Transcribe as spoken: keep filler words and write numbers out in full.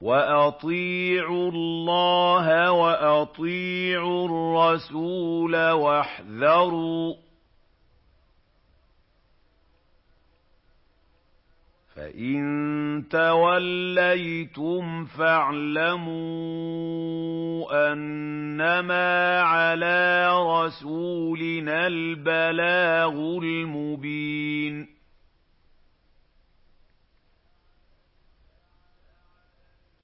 وَأَطِيعُوا اللَّهَ وَأَطِيعُوا الرَّسُولَ وَاحْذَرُوا ۚ فَإِن تَوَلَّيْتُمْ فَاعْلَمُوا أَنَّمَا عَلَىٰ رَسُولِنَا الْبَلَاغُ الْمُبِينُ